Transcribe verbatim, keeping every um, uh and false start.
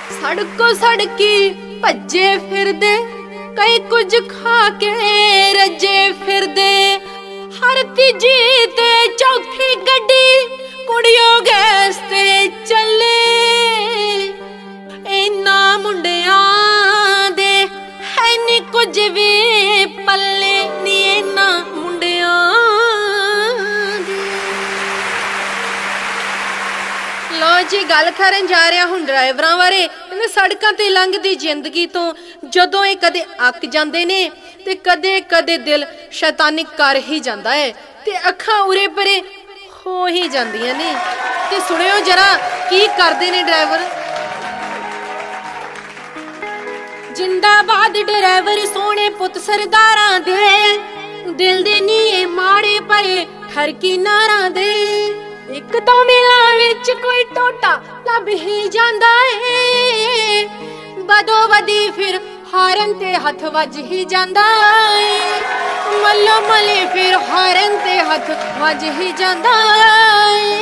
सड़को सड़की भज्जे फिरदे, कई कुछ खा के रजे फिरदे। हर तीजी ते चौथी गड्डी कुड़ियों गैस ते चले। इन्ना मुंडियां दे है नी कुछ भी पल्ले नी, इन्ना मुंडियां दे। लो जी गल करन जा रहा हुण ड्राइवरां बारे। इन्हां सड़कां ते लंघदी जिंदगी तो जदों ये कदे अक जांदे ने ते कदे कदे दिल शैतानी कर ही जांदा है ते अखां उरे परे हो ही जांदियां ने। ते सुनियो जरा की करदे ने ड्राइवर। जिंदाबाद ड्राइवर सोने पुत सरदारां दे, दिल दे नी माड़े परे ठरकी नारां दे। एक तो मिला विच कोई टोटा लब ही जांदा है, बदो बदी फिर हारन ते हथ वज ही जांदा है। मल्लो मले फिर हारन ते हथ वज ही जांदा है।